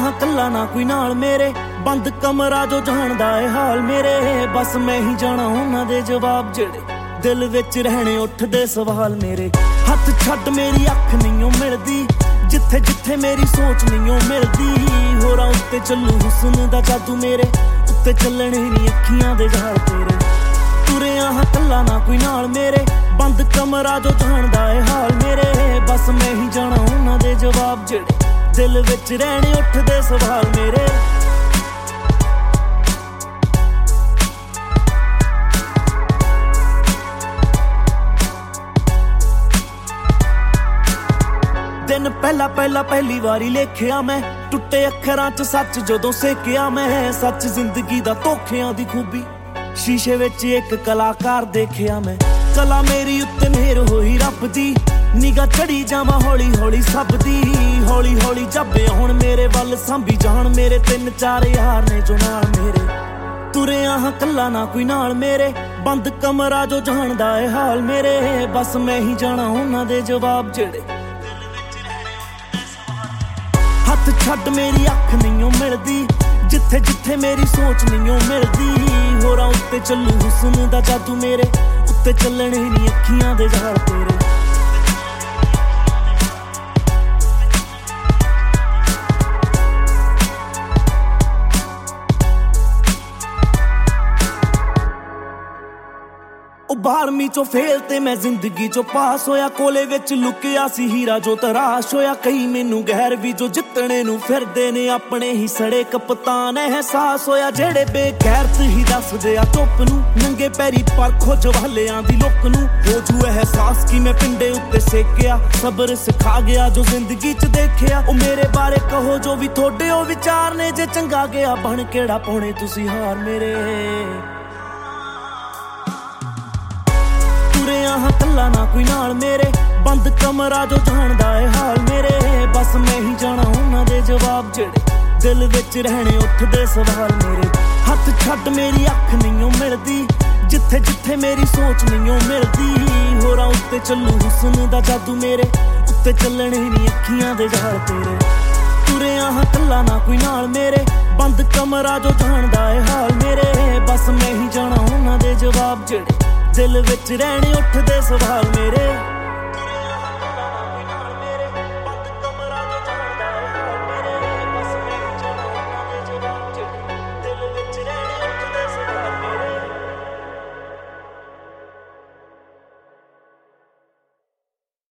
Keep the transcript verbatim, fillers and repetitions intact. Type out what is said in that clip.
ਹਾਂ ਕੱਲਾ ਨਾ ਕੋਈ ਨਾਲ ਮੇਰੇ, ਬੰਦ ਕਮਰਾ ਜੋ ਜਾਣਦਾ ਏ ਹਾਲ ਮੇਰੇ। ਬਸ ਮੈਂ ਹੀ ਜਾਣਾ ਉਹਨਾਂ ਦੇ ਜਵਾਬ ਜਿਹੜੇ ਦਿਲ ਵਿੱਚ ਰਹਿਣੇ ਉੱਠਦੇ ਸਵਾਲ ਮੇਰੇ। ਹੱਥ ਛੱਡ ਮੇਰੀ ਅੱਖ ਨਹੀਂ ਓ ਮਿਲਦੀ, ਜਿੱਥੇ ਜਿੱਥੇ ਮੇਰੀ ਸੋਚ ਨਹੀਂ ਓ ਮਿਲਦੀ। ਹੋਰਾਂ ਉੱਤੇ ਚੱਲੂ ਹੁਸਨ ਦਾ ਜਾਦੂ ਮੇਰੇ, ਉੱਤੇ ਚੱਲਣੇ ਨੀ ਅੱਖੀਆਂ ਦੇ ਜਾਲ ਤੇਰੇ। ਤੁਰਿਆ ਹਾਂ ਕੱਲਾ ਨਾ ਕੋਈ ਨਾਲ ਮੇਰੇ, ਬੰਦ ਕਮਰਾ ਜੋ ਜਾਣਦਾ ਏ ਹਾਲ ਮੇਰੇ। ਬਸ ਮੈਂ ਹੀ ਜਾਣਾ ਉਹਨਾਂ ਦੇ ਜਵਾਬ ਜਿਹੜੇ ਦਿਲ ਵਿੱਚ ਰਹਿਣੇ ਉੱਠਦੇ ਸਵਾਲ ਮੇਰੇ। ਦਿਨ ਪਹਿਲਾ ਪਹਿਲਾ ਪਹਿਲੀ ਵਾਰੀ ਲੇਖਿਆ ਮੈਂ, ਟੁੱਟੇ ਅੱਖਰਾਂ 'ਚ ਸੱਚ ਜਦੋਂ ਸੇਕਿਆ ਮੈਂ। ਸੱਚ ਜ਼ਿੰਦਗੀ ਦਾ ਧੋਖਿਆਂ ਦੀ ਖੂਬੀ, ਸ਼ੀਸ਼ੇ ਵਿੱਚ ਇੱਕ ਕਲਾਕਾਰ ਦੇਖਿਆ ਮੈਂ। ਕਲਾ ਮੇਰੀ ਉੱਤੇ ਮਿਹਰ ਹੋਈ ਰੱਬ ਦੀ, ਨਿਗਾਹ ਚੜੀ ਜਾਵਾਂ ਹੌਲੀ ਹੌਲੀ ਸਭ ਦੀ। ਹੌਲੀ ਹੌਲੀ ਜਾਬੇ ਹੁਣ ਮੇਰੇ ਵੱਲ ਸਾਂਭੀ ਜਾਣ ਮੇਰੇ, ਤਿੰਨ ਚਾਰ ਯਾਰ ਨੇ ਜੋ ਨਾਲ ਮੇਰੇ। ਤੁਰਿਆ ਹਾਂ ਕੱਲਾ ਨਾ ਕੋਈ ਨਾਲ ਮੇਰੇ, ਬੰਦ ਕਮਰਾ ਜੋ ਜਾਣਦਾ ਏ ਹਾਲ ਮੇਰੇ। ਬਸ ਮੈਂ ਹੀ ਜਾਣਾ ਉਹਨਾਂ ਦੇ ਜਵਾਬ ਜਿਹੜੇ ਹੱਥ ਛੱਡ ਮੇਰੀ ਅੱਖ ਨਹੀਂ ਓ ਮਿਲਦੀ, ਜਿੱਥੇ ਜਿੱਥੇ ਮੇਰੀ ਸੋਚ ਨਹੀਂ ਓ ਮਿਲਦੀ। ਹੋਰਾਂ ਉੱਤੇ ਚੱਲੂ ਹੁਸਨ ਦਾ ਜਾਦੂ ਮੇਰੇ, ਉੱਤੇ ਚੱਲਣੇ ਨੀ ਅੱਖੀਆਂ ਦੇ ਜਾਲ ਤੇਰੇ। ਉਹ ਬਾਰਵੀਂ ਚੋਂ ਫੇਲ ਤੇ ਮੈਂ ਜ਼ਿੰਦਗੀ ਚੋਂ ਪਾਸ ਹੋਇਆ, ਕੋਲੇ ਵਿੱਚ ਲੁਕਿਆ ਸੀ ਹੀਰਾ ਜੋ ਤਰਾਸ਼ ਹੋਇਆ। ਕਈ ਮੈਨੂੰ ਗੈਰ ਵੀ ਜੋ ਜਿੱਤਣੇ ਨੂੰ ਫਿਰਦੇ ਨੇ, ਆਪਣੇ ਹੀ ਸੜੇ ਕਪਤਾਨ ਅਹਿਸਾਸ ਹੋਇਆ। ਜਿਹੜੇ ਬੇਗੈਰਤ ਹੀ ਦੱਸਦੇ ਆ ਚੁੱਪ ਨੂੰ, ਨੰਗੇ ਪੈਰੀ ਪਰਖੋ ਜਵਾਲਿਆਂ ਦੀ ਲੁੱਕ ਨੂੰ। ਹੋ ਜੂ ਅਹਿਸਾਸ ਕਿ ਮੈਂ ਪਿੰਡੇ ਉੱਤੇ ਸੇਕਿਆ, ਸਬਰ ਸਿਖਾ ਗਿਆ ਜੋ ਜ਼ਿੰਦਗੀ 'ਚ ਦੇਖਿਆ। ਉਹ ਮੇਰੇ ਬਾਰੇ ਕਹੋ ਜੋ ਵੀ ਤੁਹਾਡੇ ਉਹ ਵਿਚਾਰ ਨੇ, ਜੇ ਚੰਗਾ ਗਿਆ ਬਣ ਕਿਹੜਾ ਪਾਉਣੇ ਤੁਸੀਂ ਹਾਰ ਮੇਰੇ। ਤੁਰਿਆ ਹਾਂ ਕੱਲਾ ਨਾ ਕੋਈ ਨਾਲ ਮੇਰੇ, ਬੰਦ ਕਮਰਾ ਜੋ ਜਾਣਦਾ ਏ ਹਾਲ ਮੇਰੇ। ਬਸ ਮੈਂ ਹੀ ਜਾਣਾ ਉਹਨਾਂ ਦੇ ਜਵਾਬ ਜਿਹੜੇ ਦਿਲ ਵਿੱਚ ਰਹਿਣੇ ਉੱਠਦੇ ਸਵਾਲ ਮੇਰੇ। ਹੱਥ ਛੱਡ ਮੇਰੀ ਅੱਖ ਨਹੀਂ ਓ ਮਿਲਦੀ, ਜਿੱਥੇ ਜਿੱਥੇ ਮੇਰੀ ਸੋਚ ਨਹੀਂ ਓ ਮਿਲਦੀ। ਹੋਰਾਂ ਉੱਤੇ ਚੱਲੂ ਹੁਸਨ ਦਾ ਜਾਦੂ ਮੇਰੇ, ਉੱਤੇ ਚੱਲਣੇ ਨੀ ਅੱਖੀਆਂ ਦੇ ਜਾਲ ਤੇਰੇ। ਤੁਰਿਆ ਹਾਂ ਕੱਲਾ ਨਾ ਕੋਈ ਨਾਲ ਮੇਰੇ, ਬੰਦ ਕਮਰਾ ਜੋ ਜਾਣਦਾ ਏ ਹਾਲ ਮੇਰੇ। ਬਸ ਮੈਂ ਹੀ ਜਾਣਾ ਉਹਨਾਂ ਦੇ ਜਵਾਬ ਜਿਹੜੇ ਦਿਲ ਵਿੱਚ ਰਹਿਣੇ ਉੱਠਦੇ ਸਵਾਲ ਮੇਰੇ।